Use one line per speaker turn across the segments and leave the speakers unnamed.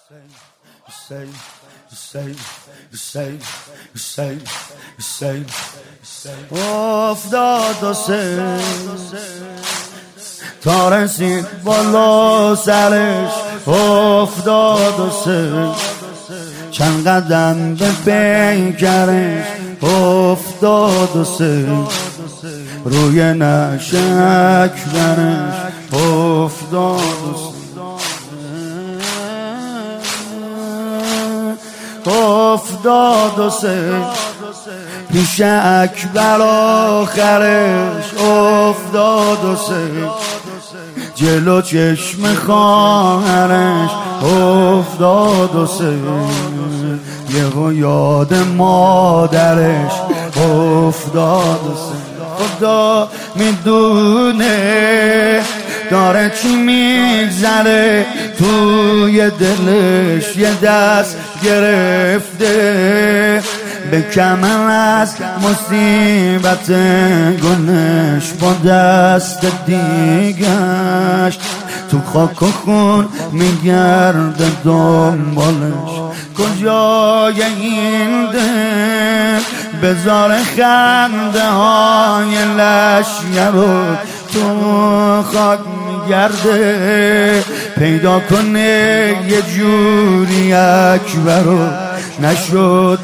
افتاد و تا رسید بالا سرش، افتاد و چند قدم به پیکرش، افتاد و روی نعش اکبرش، افتاد و افتاد و پیش اکبر آخرش، افتاد و جلو چشم خواهرش، افتاد و یهو یاد مادرش، افتاد و خدا میدونه داره چی میگذره توی دلش، یه دست گرفته به کمر از مصیبت گلش، با دست دیگش تو خاک و خون میگرده دنبالش. کجای این دل بذار خنده های لشگر رو تو خاک میگرده، پیدا کنه یه جوری اکبر رو نشد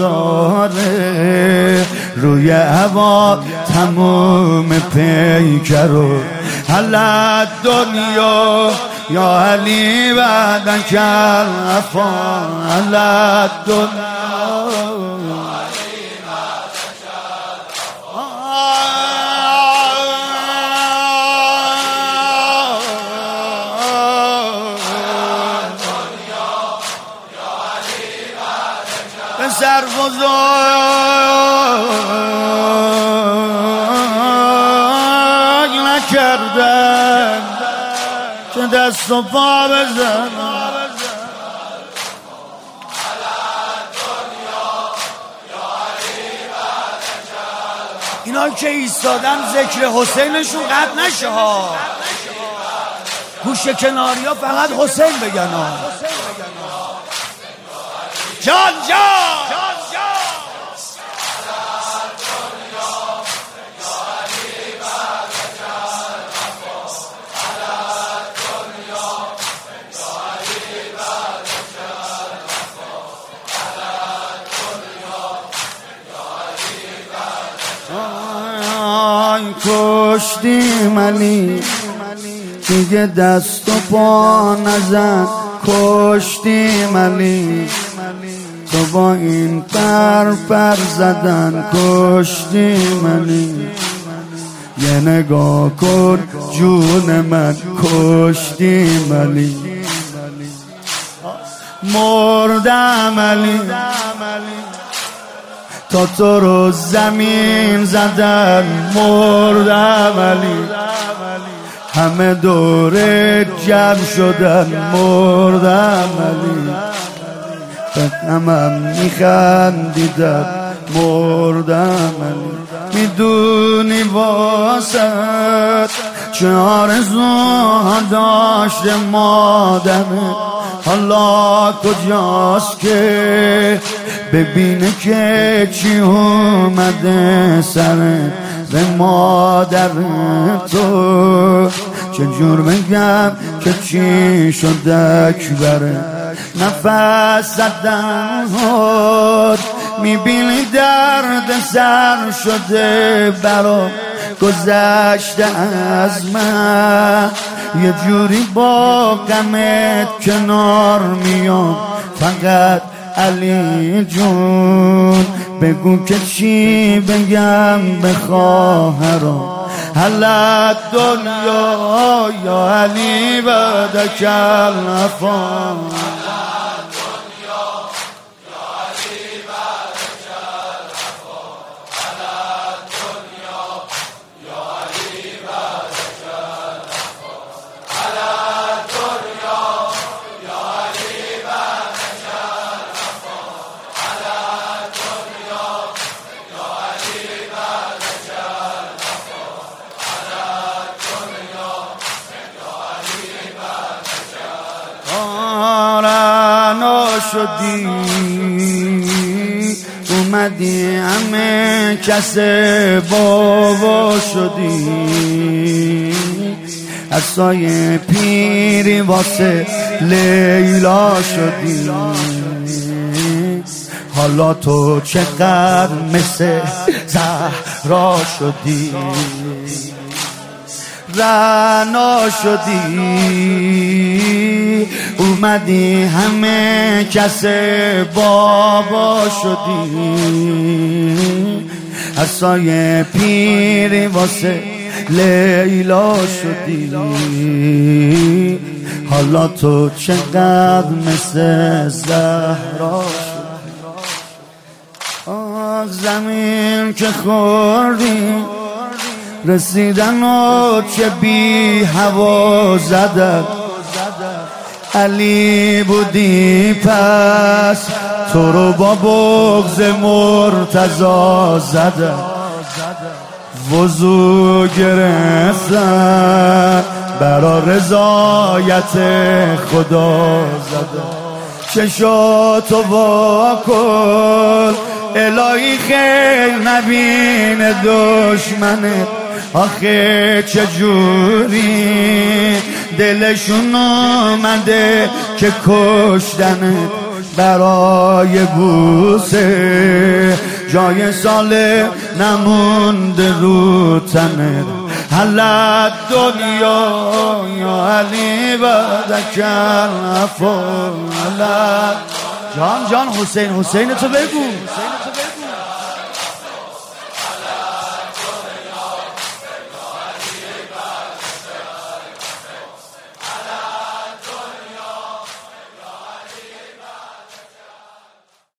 بذاره روی هوا تموم پیکر رو. حالا دنیا یا علی بعدن کل افا، حالا دنیا سر بزرگ نکردن که دست و پا بزن. اینا که ایستادن ذکر حسینشون قطع نشه ها، گوش کناری ها فقط حسین بگن ها. جان جان کشتی منی دیگه دست و پا نزن، کشتی منی تو با این پر زدن، کشتی منی یه نگاه کن جون من، کشتی منی مردم علی تا تو رو زمین زدن، مردم علی همه دوره جمع شدن، مردم علی به همم میخندیدن، مردم علی میدونی واسد چه آرزوها داشته مادمه، حالا کجاست که ببینه که چی اومده سره به مادر تو. چجور بگم که چی شده اکبره، نفس زدن هد میبینی درد سر شده برام گذشته از من، یه جوری با غمت کنار میام فقط علی جون، بگو که چی بگم به خواهرام. حالا دنیا یا علی بعدک الافا، شدی، اومدی همه کس بابا شدی، عصای پیری واسه لیلا شدی، حالا تو چقدر مثل زهرا شدی، رعنا شدی، اومدی همه کس بابا شدی، عصای پیری واسه لیلا شدی، حالا تو چقدر مثل زهرا شدی. آخ زمین که خوردی رسیدن و چه بی هوا زدن، علی بودی پس تو رو با بغض مرتضا زدن، وضو گرفتن برا رضایت خدا زدن، چشاتو وا کن الهی خیر نبین دشمنت، آخه چجوری دلشون آمده که کشتنت، برای بوسه جای ساله نمونده رو تنت، حلت دنیا یا علی بدکر نفر، حلت جان حسین تو بگو.